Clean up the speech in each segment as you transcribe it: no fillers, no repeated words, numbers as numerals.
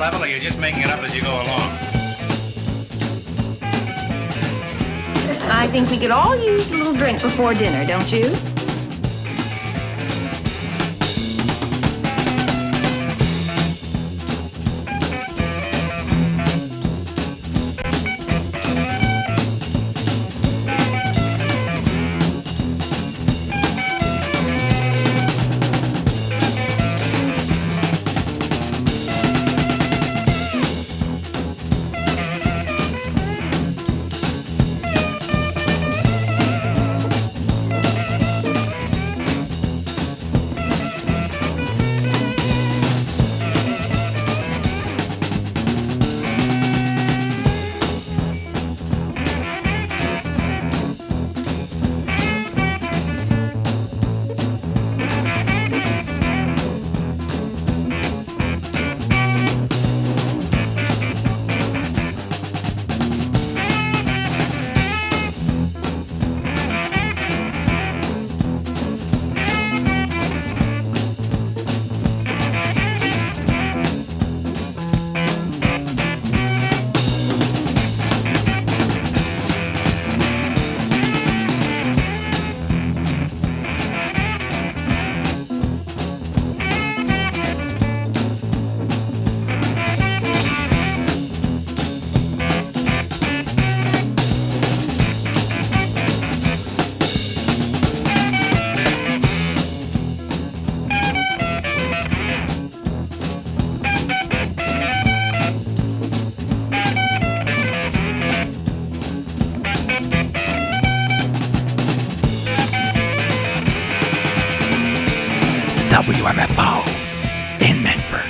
level, or you're just making it up as you go along? I think we could all use a little drink before dinner, don't you? WMFO in Medford.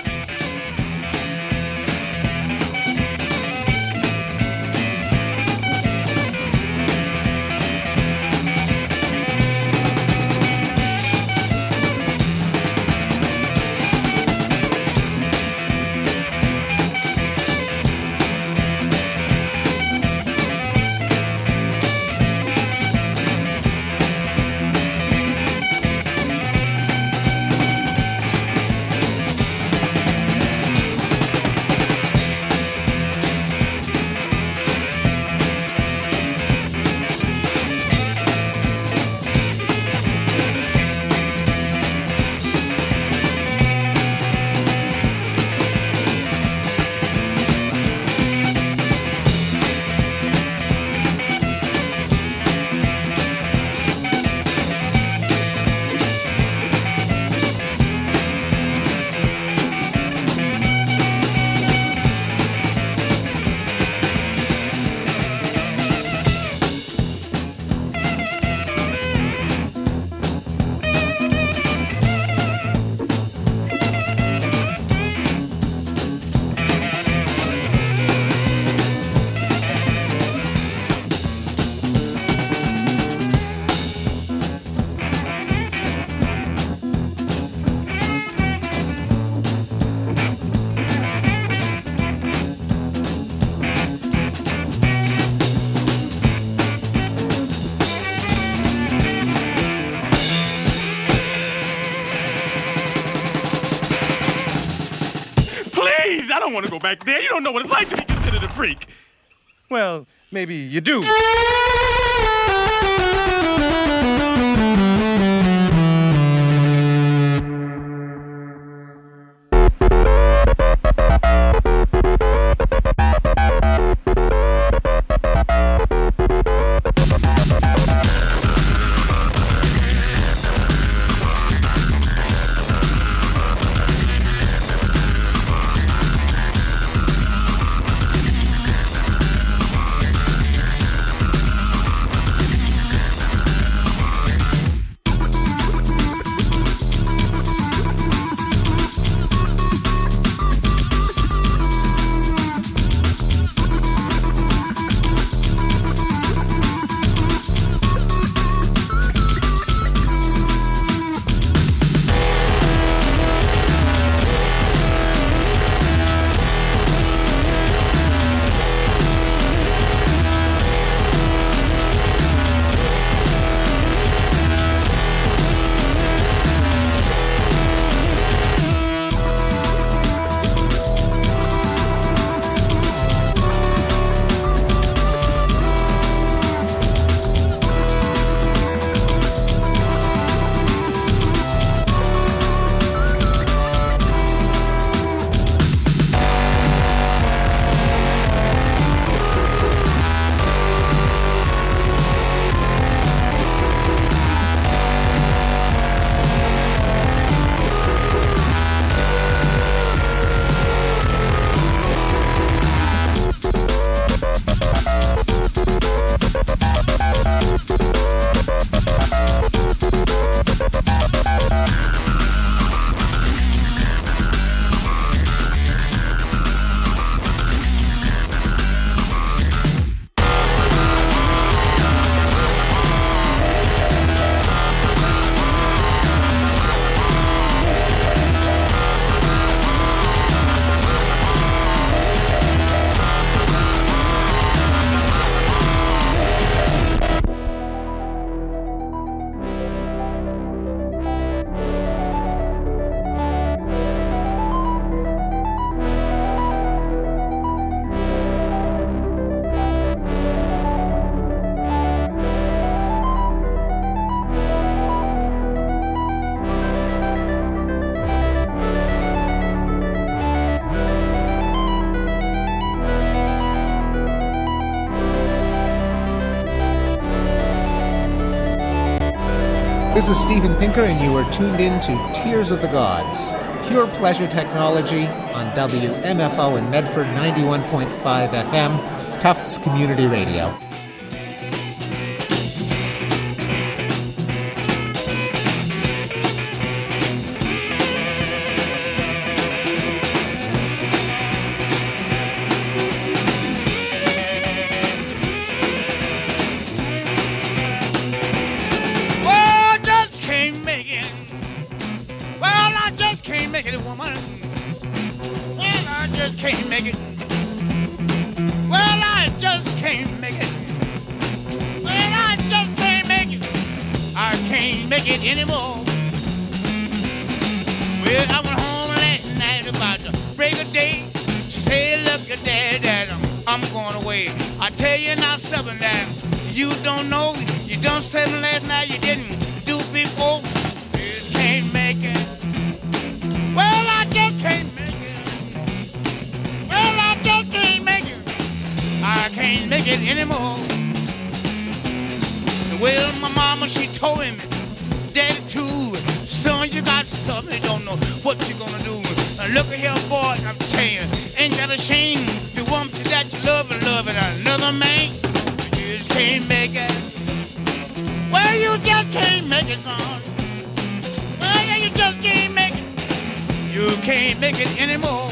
I don't want to go back there. You don't know what it's like to be considered a freak. Well, maybe you do. This is Steven Pinker, and you are tuned in to Tears of the Gods, pure pleasure technology on WMFO in Medford 91.5 FM, Tufts Community Radio. Anymore. Well, I went home last night about the break of day. She said, look at that, I'm going away. I tell you now something that you don't know. You done something last night you didn't do before. You just can't make it. Well, I just can't make it. Well, I just can't make it. I can't make it anymore. Well, my mama, she told him, Daddy too, son, you got something, you don't know what you're gonna do. Look at here, boy, I'm telling you, ain't that a shame? The woman that you love and another man, you just can't make it. Well, you just can't make it, son. Well, yeah, you just can't make it. You can't make it anymore.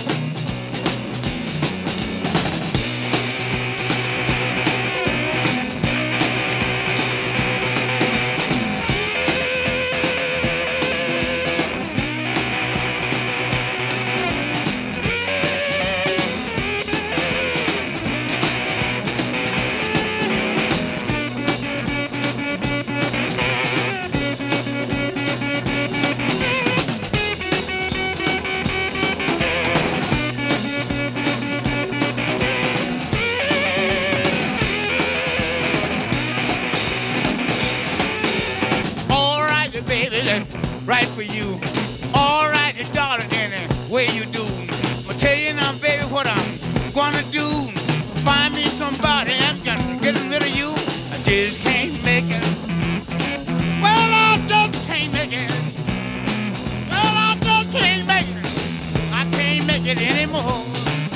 Right for you. All right, darling, and the way you do. I'll tell you now, baby, what I'm gonna do. Find me somebody that's gonna get rid of you. I just can't make it. Well, I just can't make it. Well, I just can't make it. I can't make it anymore.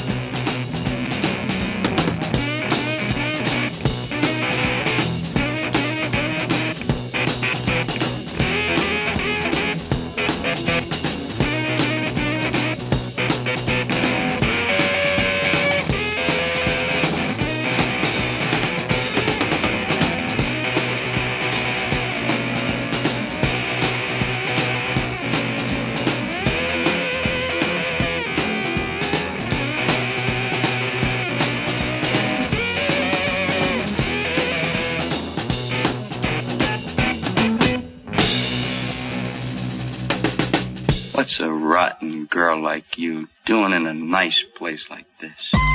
What's a rotten girl like you doing in a nice place like this?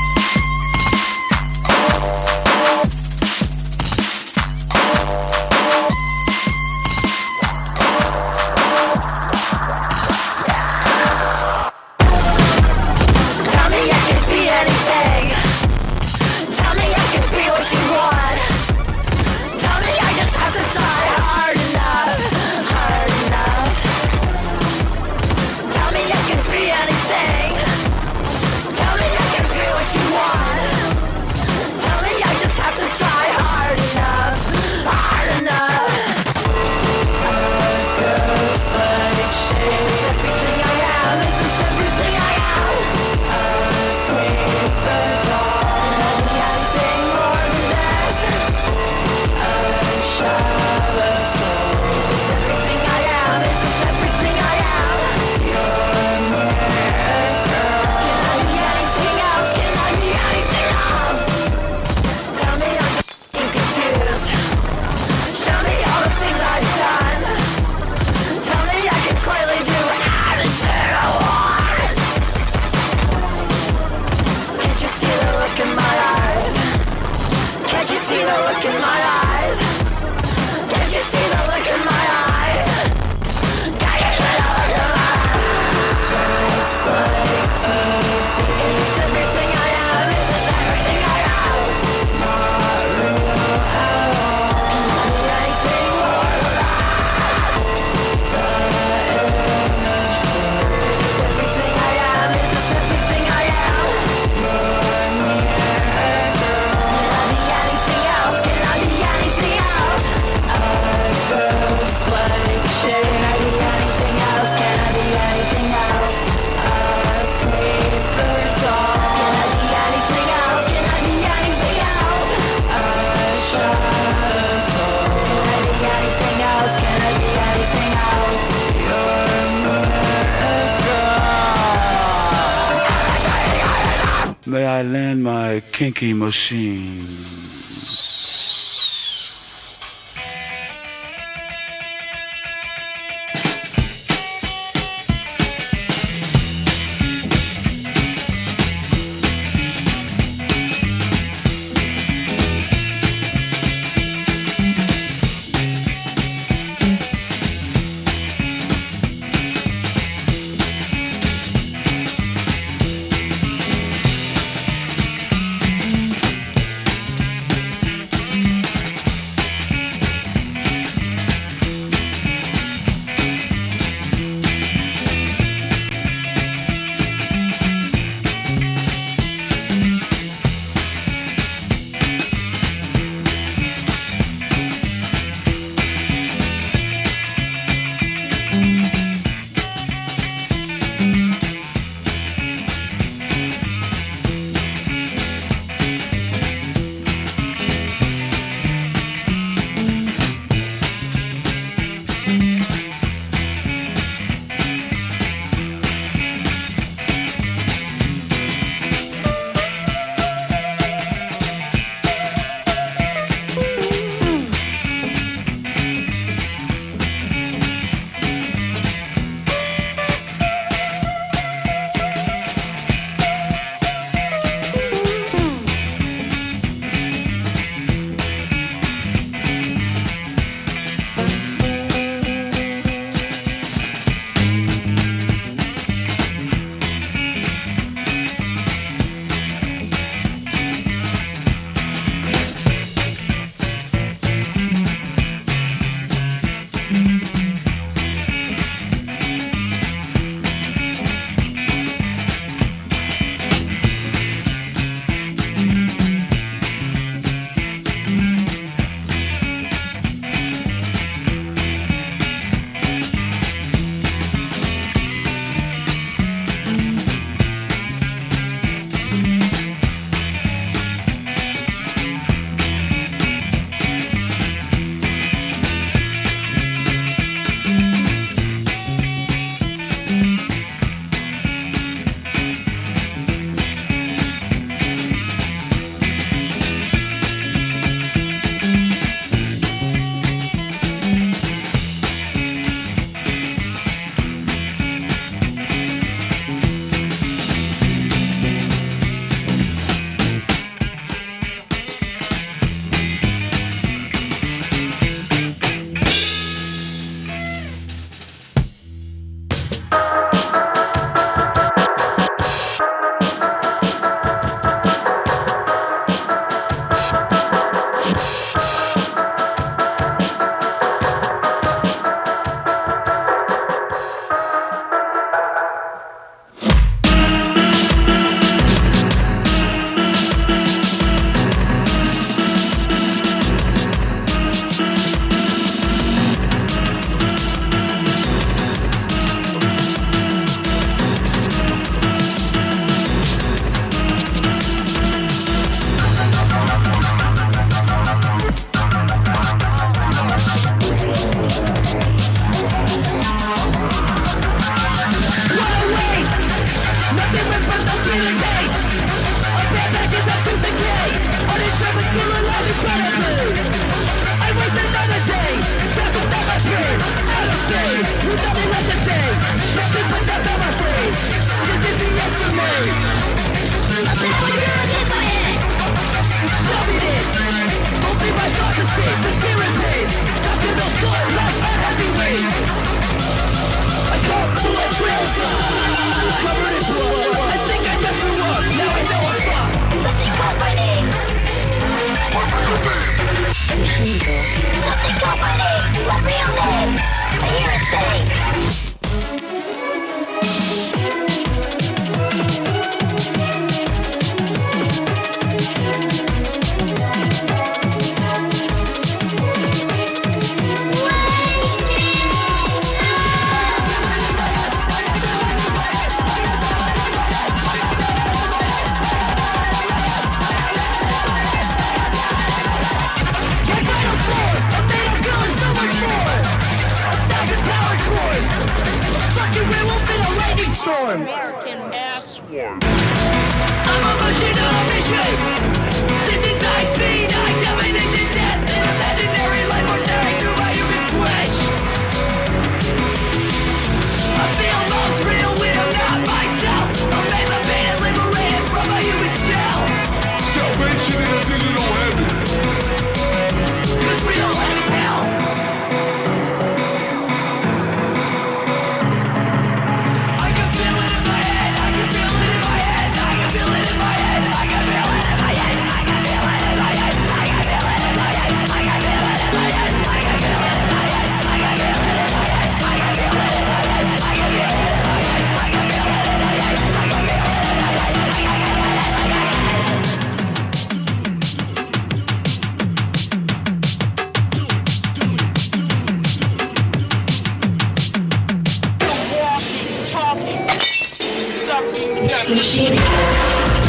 Tell me I can be anything. Tell me I can be what you want. Tell me I just have to try hard enough. Hard enough. Tell me I can be anything. Tell me I can be what you want. Tell me I just have to try May I land my kinky machine? Power shape. This excites me, night definition death, an imaginary life or tearing through my human flesh. I feel most real when I'm not myself. Emancipated, liberated from my human shell. Salvation in a digital heaven. 'Cause real life is hell. I can feel it in my head. I can feel it in my head. I can feel it in my head. I can feel it in my head. I can feel it in my head. I can feel it in my head. I can feel it in my head. I can feel it in my head. I can feel it in my head. I can feel it in my head. I can feel it in my head. I can feel it in my head. I can feel it in my head. Talking, sucking death.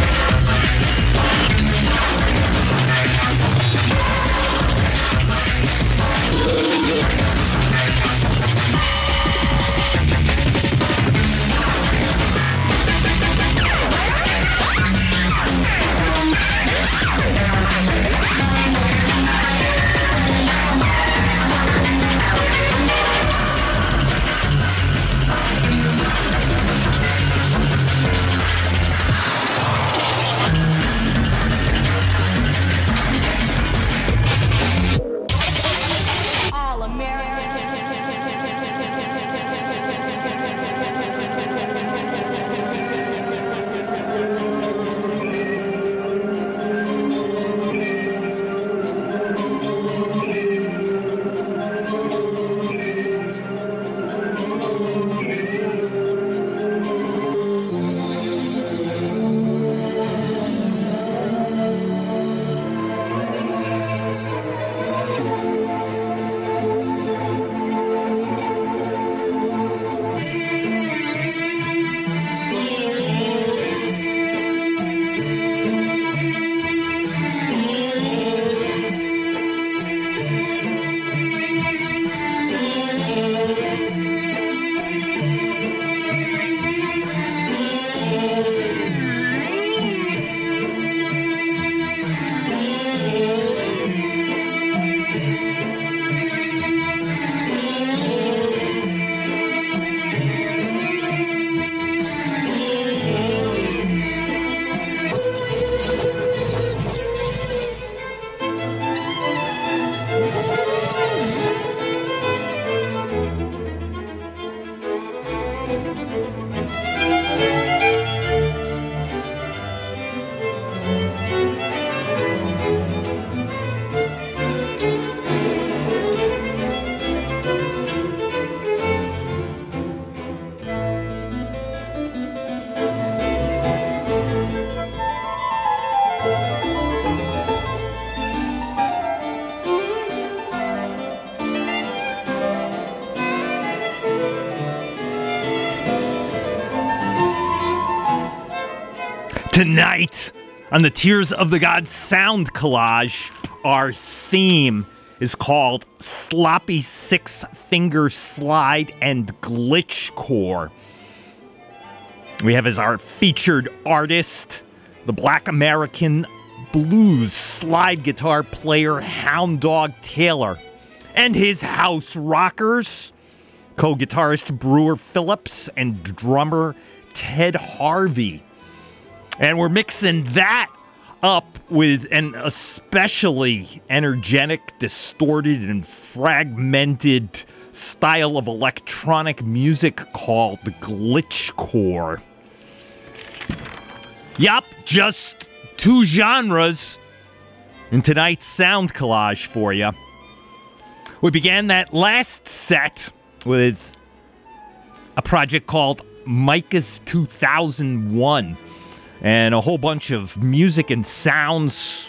All American. Tonight, on the Tears of the Gods sound collage, our theme is called Sloppy Six Finger Slide and Glitchcore. We have as our featured artist, the Black American blues slide guitar player Hound Dog Taylor, and his house rockers, co-guitarist Brewer Phillips and drummer Ted Harvey. And we're mixing that up with an especially energetic, distorted, and fragmented style of electronic music called glitchcore. Yup, just two genres in tonight's sound collage for you. We began that last set with a project called Micah's 2001. And a whole bunch of music and sounds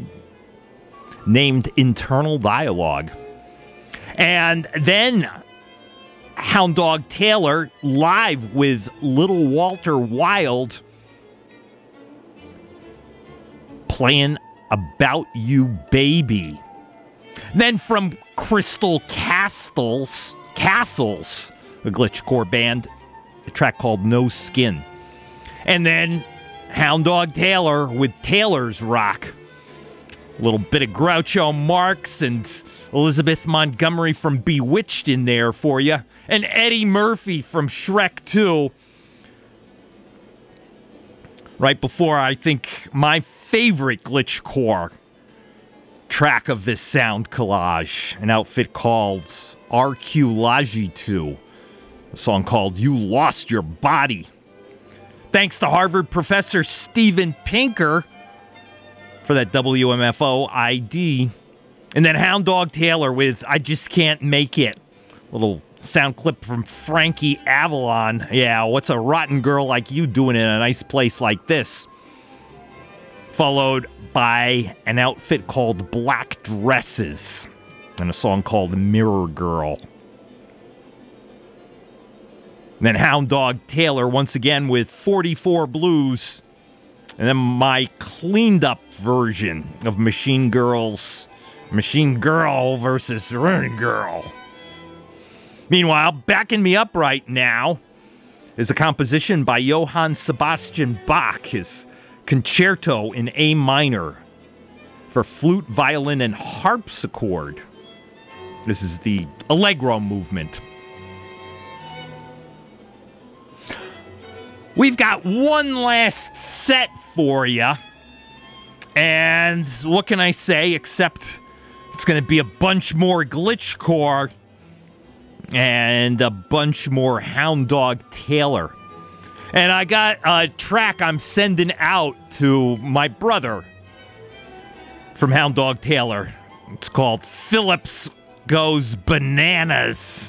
named Internal Dialogue. And then Hound Dog Taylor live with Little Walter Wild playing About You Baby. Then from Crystal Castles, a glitchcore band, a track called No Skin. And then Hound Dog Taylor with Taylor's Rock. A little bit of Groucho Marx and Elizabeth Montgomery from Bewitched in there for you. And Eddie Murphy from Shrek 2. Right before, I think, my favorite glitchcore track of this sound collage. An outfit called RQ-Logi2. A song called You Lost Your Body. Thanks to Harvard professor Steven Pinker for that WMFO ID. And then Hound Dog Taylor with I Just Can't Make It. Little sound clip from Frankie Avalon. Yeah, what's a rotten girl like you doing in a nice place like this? Followed by an outfit called Black Dresses and a song called Mirror Girl. And then Hound Dog Taylor once again with 44 Blues. And then my cleaned up version of Machine Girl versus Running Girl. Meanwhile, backing me up right now is a composition by Johann Sebastian Bach, his Concerto in A minor for flute, violin, and harpsichord. This is the Allegro movement. We've got one last set for you. And what can I say except it's going to be a bunch more glitchcore and a bunch more Hound Dog Taylor. And I got a track I'm sending out to my brother from Hound Dog Taylor. It's called Phillips Goes Bananas.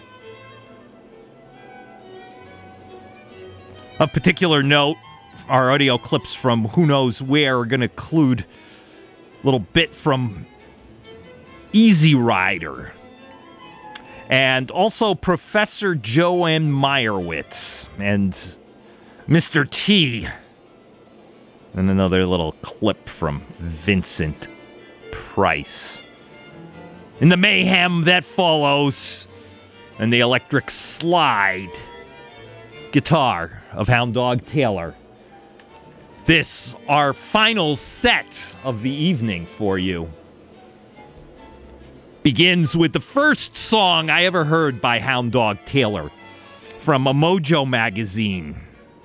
Of particular note, our audio clips from Who Knows Where are going to include a little bit from Easy Rider. And also Professor Joe M. Meyerowitz and Mr. T. And another little clip from Vincent Price. In the mayhem that follows, and the electric slide guitar of Hound Dog Taylor. This, our final set of the evening for you, begins with the first song I ever heard by Hound Dog Taylor from a Mojo magazine.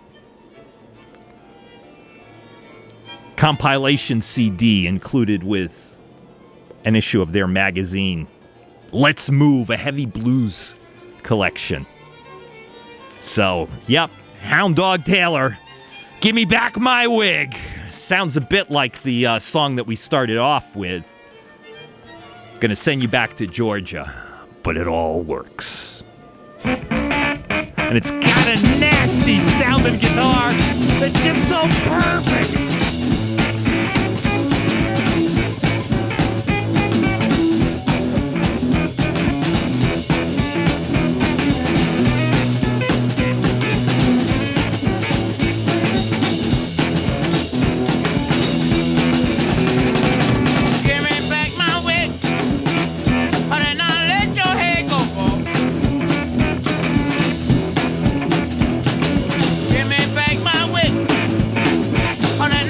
Compilation CD included with an issue of their magazine. Let's Move, a heavy blues collection. So, yep, Hound Dog Taylor, Give Me Back My Wig. Sounds a bit like the song that we started off with. Gonna send you back to Georgia, but it all works. And it's got a nasty sounding guitar that's just so perfect. On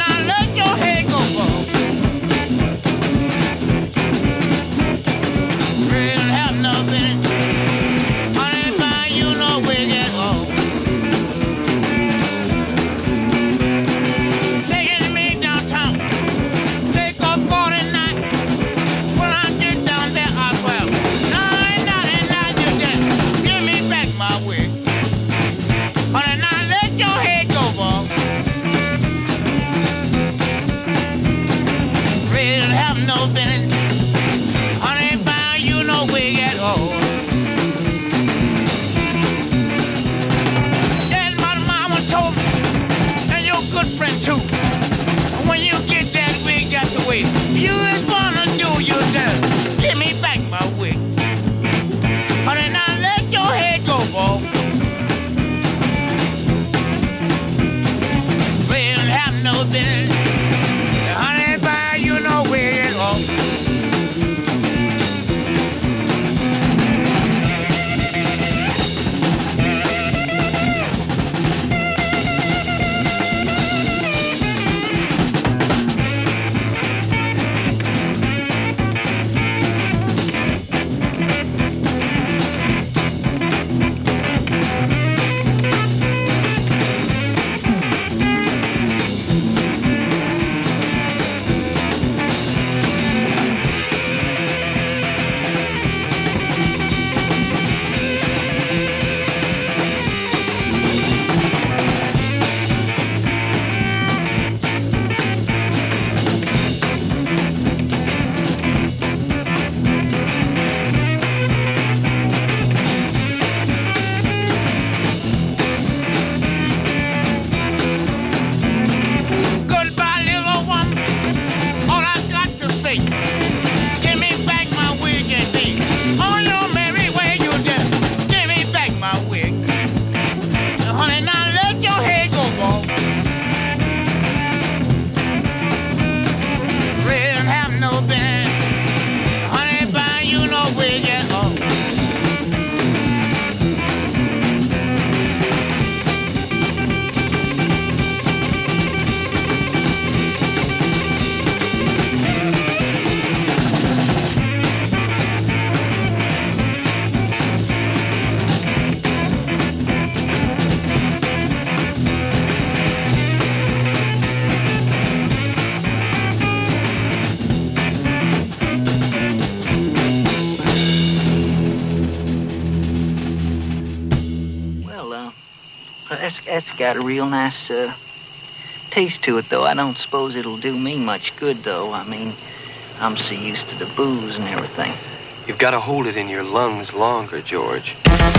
That's got a real nice taste to it, though. I don't suppose it'll do me much good, though. I mean, I'm so used to the booze and everything. You've got to hold it in your lungs longer, George.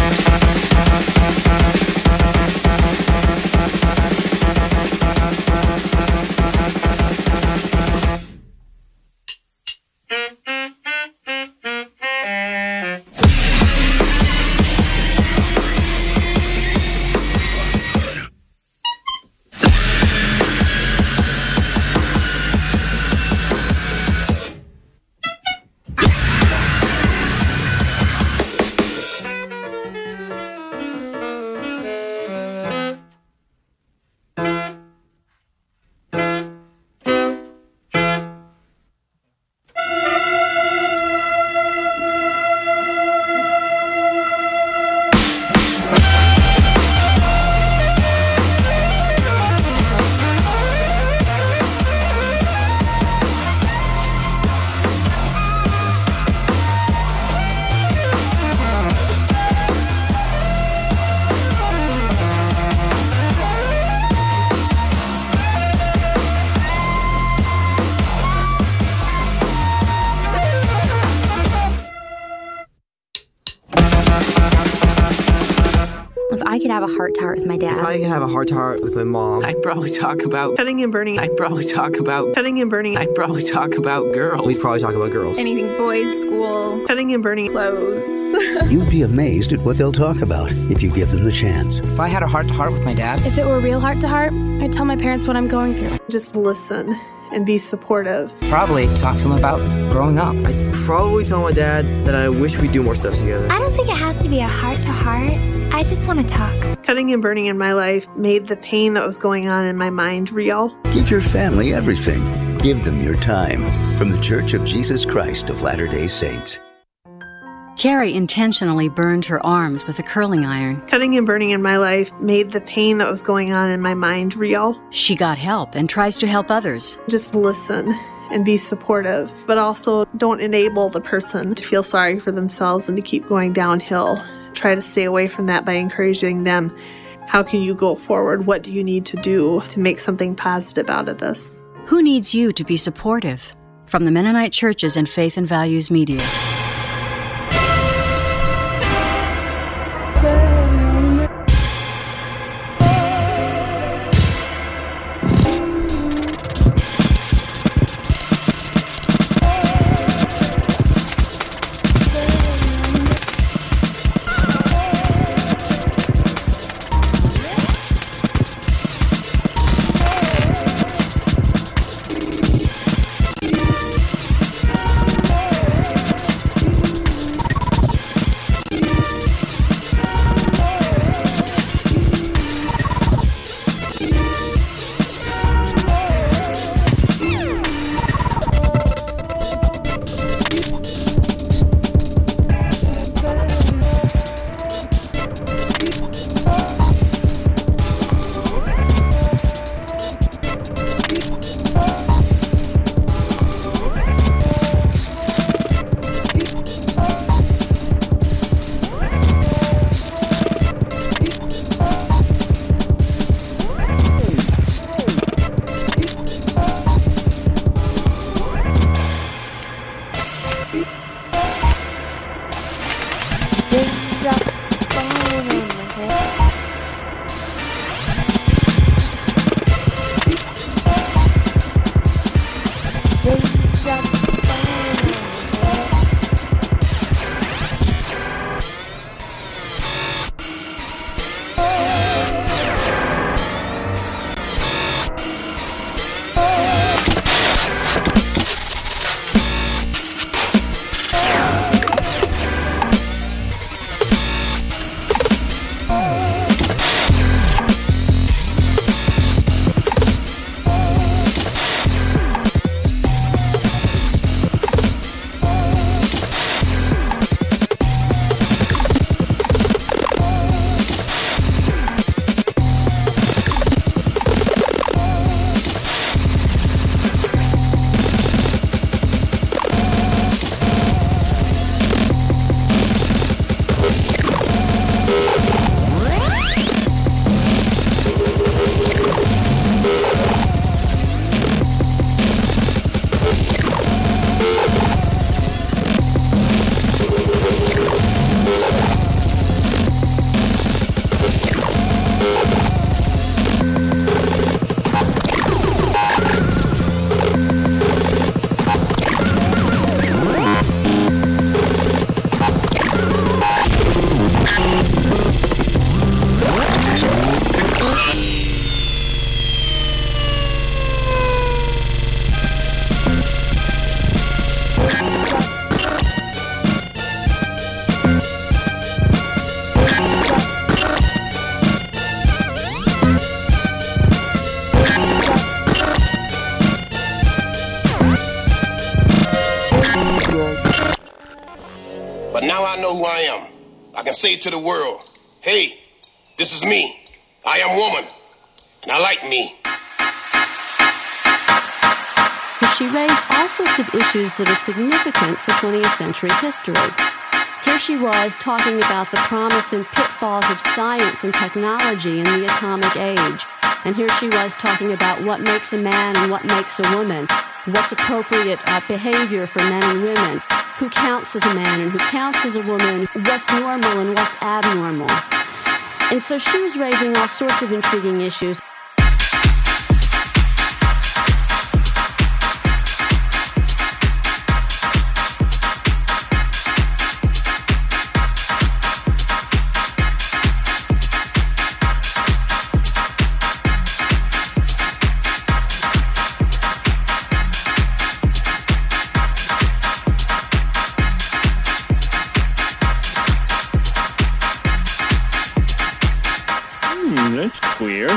Have a heart-to-heart with my dad. If I could have a heart-to-heart with my mom, I'd probably talk about cutting and burning. I'd probably talk about cutting and burning. I'd probably talk about girls. We'd probably talk about girls. Anything boys, school, cutting and burning, clothes. You'd be amazed at what they'll talk about if you give them the chance. If I had a heart-to-heart with my dad, if it were real heart-to-heart, I'd tell my parents what I'm going through. Just listen and be supportive. Probably talk to him about growing up. I'd probably tell my dad that I wish we'd do more stuff together. I don't think it has to be a heart-to-heart. I just want to talk. Cutting and burning in my life made the pain that was going on in my mind real. Give your family everything. Give them your time. From the Church of Jesus Christ of Latter-day Saints. Carrie intentionally burned her arms with a curling iron. Cutting and burning in my life made the pain that was going on in my mind real. She got help and tries to help others. Just listen and be supportive, but also don't enable the person to feel sorry for themselves and to keep going downhill. Try to stay away from that by encouraging them. How can you go forward? What do you need to do to make something positive out of this? Who needs you to be supportive? From the Mennonite Churches and Faith and Values Media. But now I know who I am. I can say to the world, hey, this is me. I am woman, and I like me. She raised all sorts of issues that are significant for 20th century history. Here she was talking about the promise and pitfalls of science and technology in the atomic age. And here she was talking about what makes a man and what makes a woman, what's appropriate behavior for men and women, who counts as a man and who counts as a woman, what's normal and what's abnormal. And so she was raising all sorts of intriguing issues. That's queer.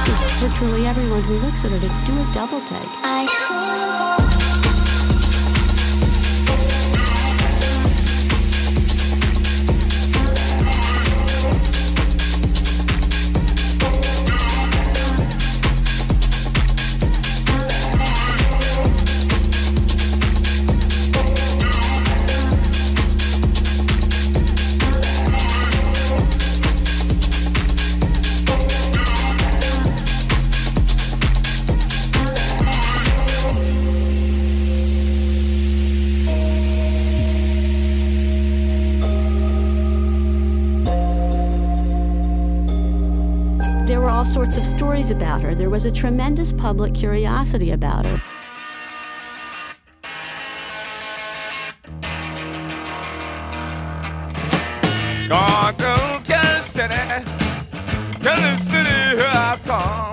forces virtually everyone who looks at her to do a double take. There were all sorts of stories about her. There was a tremendous public curiosity about her. Gone to Kansas City, Kansas City, here I come.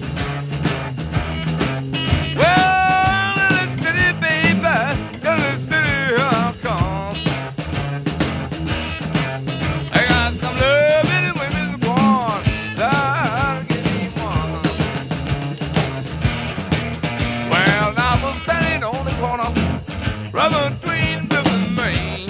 Well, Kansas City, baby, Kansas City, here I come. I got some loving women born, that'll give me one. Well, I was standing on the corner, right between Brooklyn and Maine.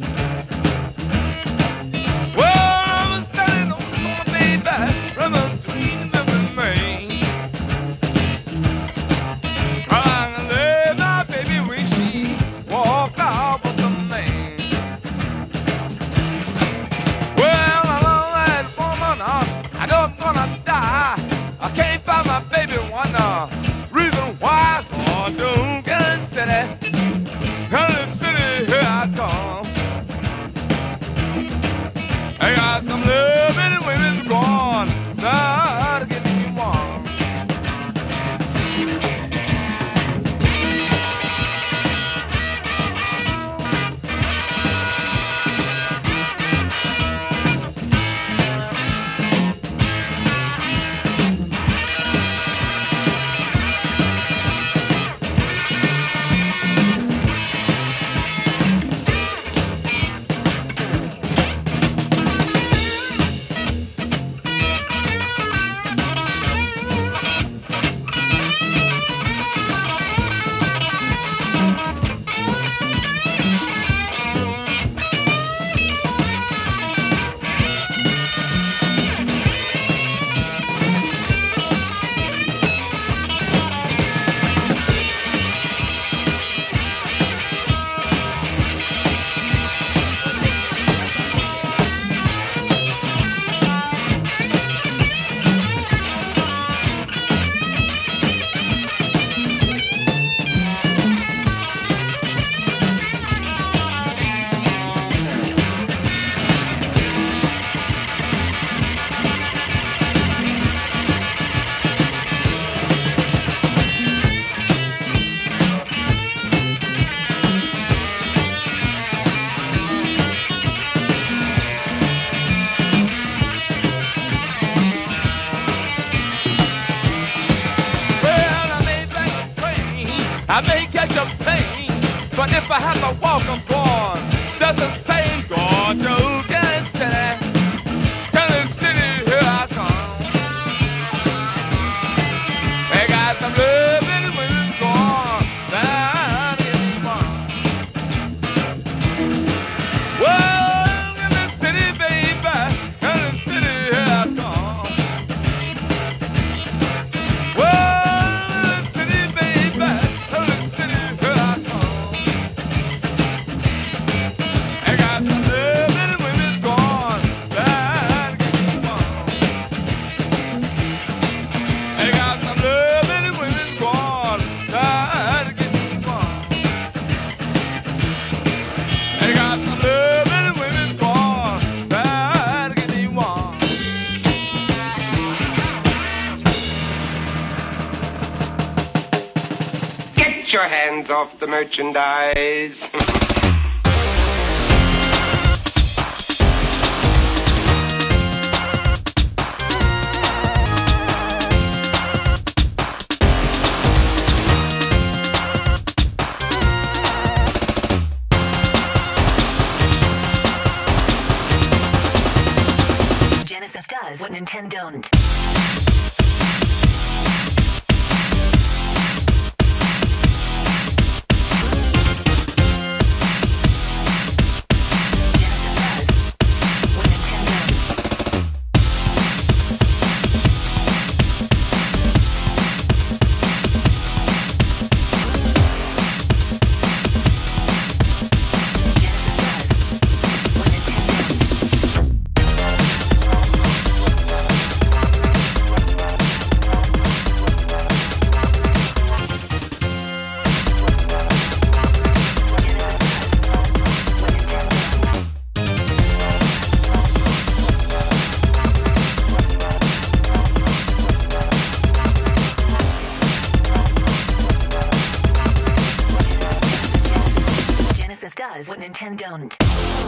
I got some loving women gone, now to give me one. I may catch a plane, but if I have to walk, I'm born just the same. Going to Kansas City, Kansas City, here I come. I got some loving women gone, that is one. Well, Kansas City, baby, Kansas City, here I come. Well, your hands off the merchandise. Genesis does what Nintendo don't. does what Nintendo don't.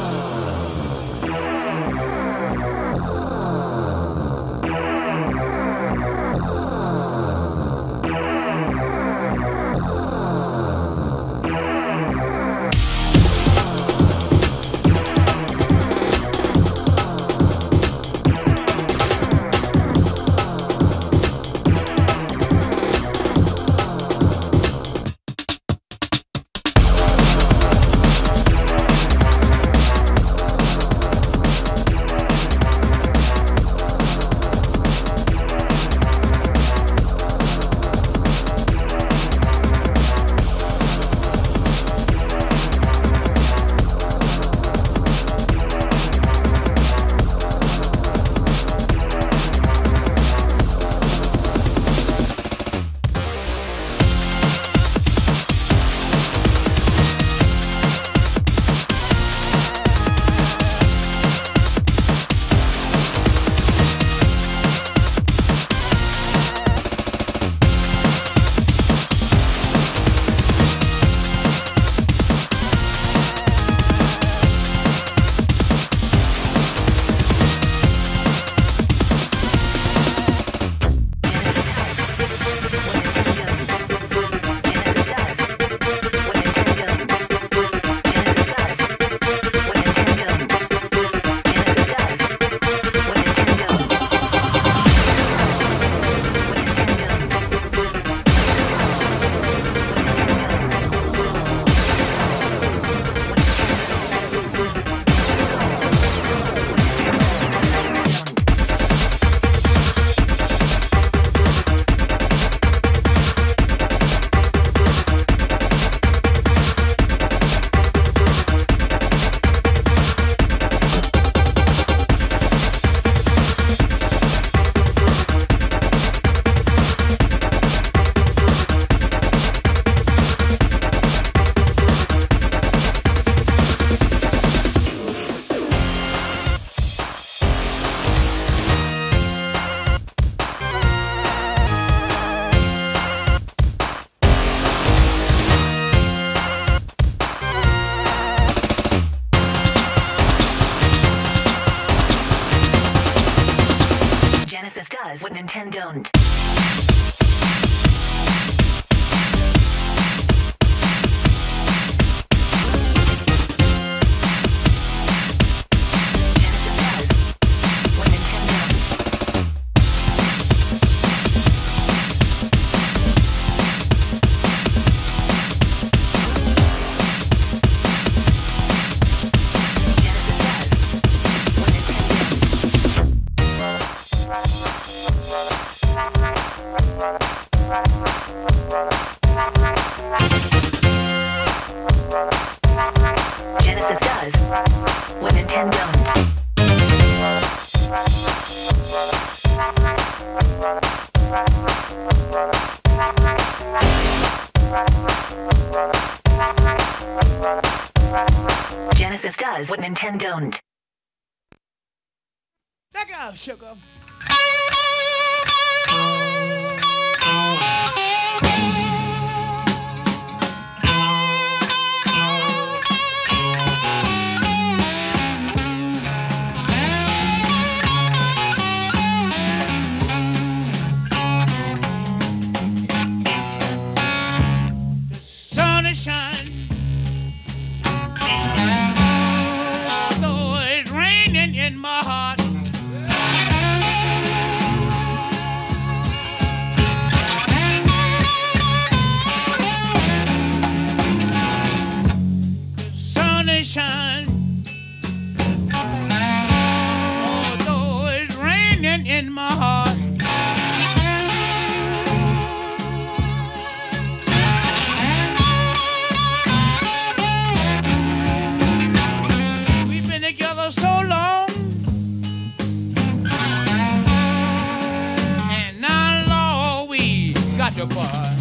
Genesis does what Nintendo don't. Genesis does what Nintendo don't. Genesis does what Nintendo don't. Let go, sugar. Sun is shining, although it's raining in my heart. The sun is shining, although it's raining in my heart. Together so long, and now, Lord, we got to part.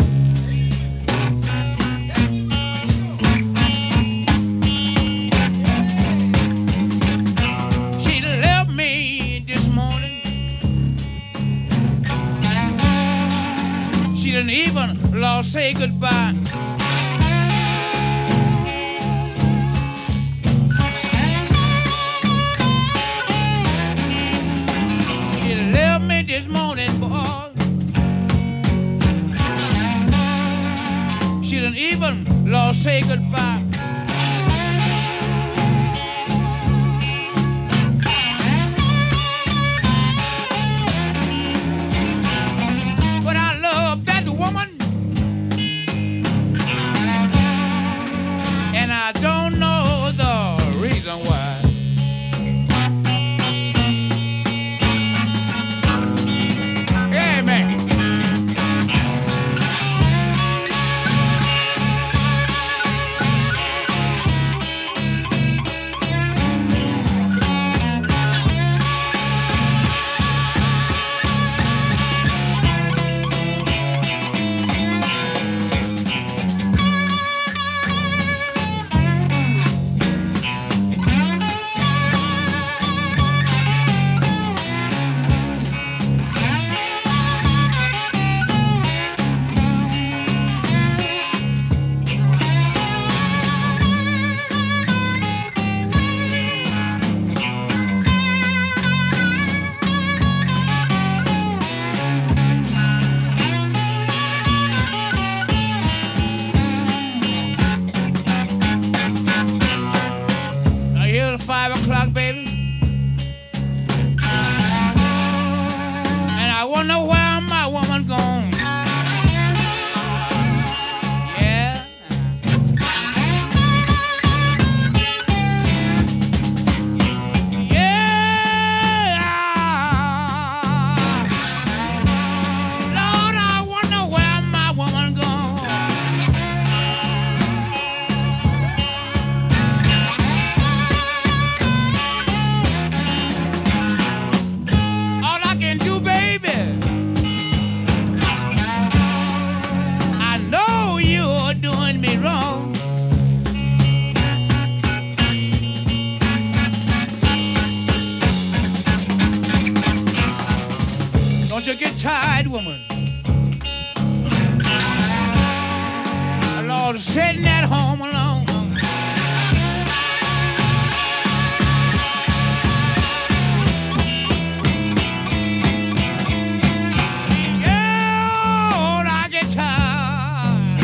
She left me this morning. She didn't even, Lord, say goodbye. say goodbye. But I love that woman, and I don't know the reason why. Yeah, man. Now here's 5 o'clock, baby, and I wonder where my woman gone. Yeah. Lord, I wonder where my woman gone. All I can do, baby, I know you're doing me wrong. Don't you get tired, woman. Lord, sitting at home alone. Yeah, Lord, I get tired.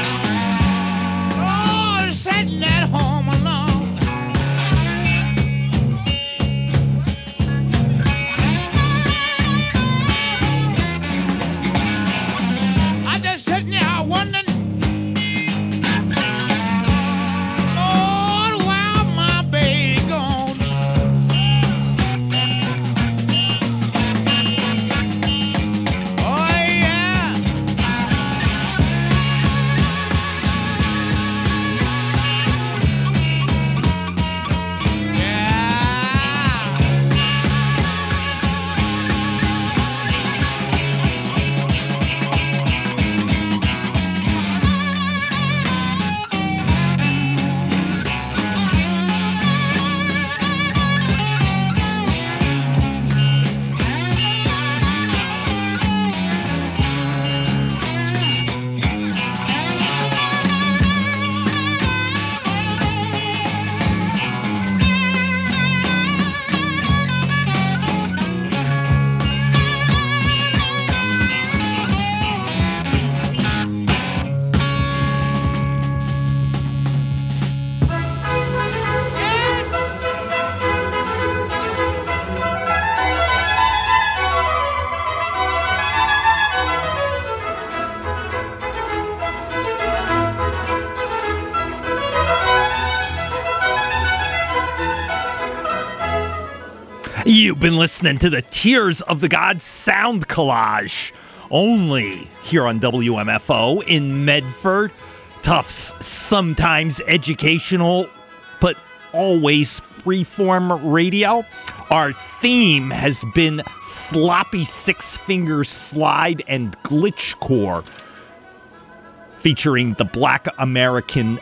Lord, sitting at home alone. I just sitting there wondering, Lord, where my baby gone? Oh yeah. You've been listening to the Tears of the Gods sound collage, only here on WMFO in Medford. Tufts, sometimes educational, but always freeform radio. Our theme has been Sloppy Six Finger Slide and Glitchcore, featuring the Black American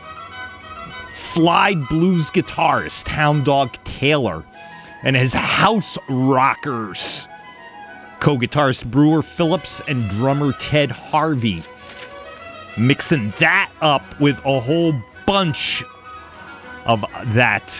slide blues guitarist Hound Dog Taylor and his House Rockers, co-guitarist Brewer Phillips and drummer Ted Harvey, mixing that up with a whole bunch of that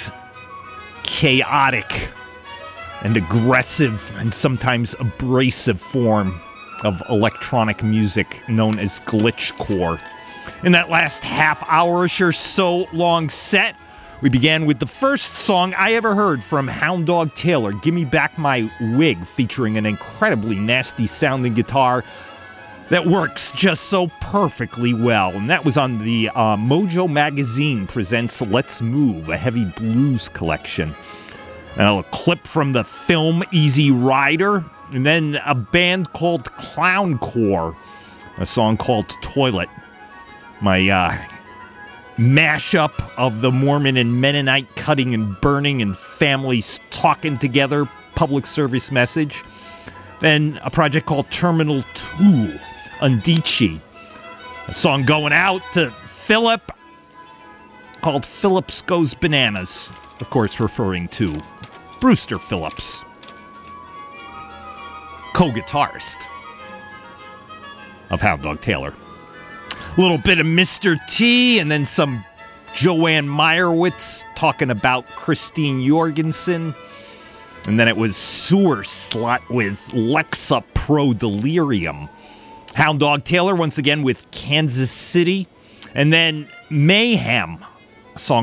chaotic and aggressive and sometimes abrasive form of electronic music known as glitchcore. In that last half hour-ish or so long set, we began with the first song I ever heard from Hound Dog Taylor, Gimme Back My Wig, featuring an incredibly nasty-sounding guitar that works just so perfectly well. And that was on the Mojo Magazine Presents Let's Move, a heavy blues collection. A clip from the film Easy Rider, and then a band called Clown Core, a song called Toilet. My mashup of the Mormon and Mennonite cutting and burning and families talking together public service message. Then a project called Terminal 2, Undici. A song going out to Philip called Phillips Goes Bananas. Of course, referring to Brewster Phillips, co-guitarist of Hound Dog Taylor. A little bit of Mr. T, and then some Joanne Meyerowitz talking about Christine Jorgensen. And then it was Sewer Slut with Lexa Pro Delirium. Hound Dog Taylor once again with Kansas City. And then Mayhem, a song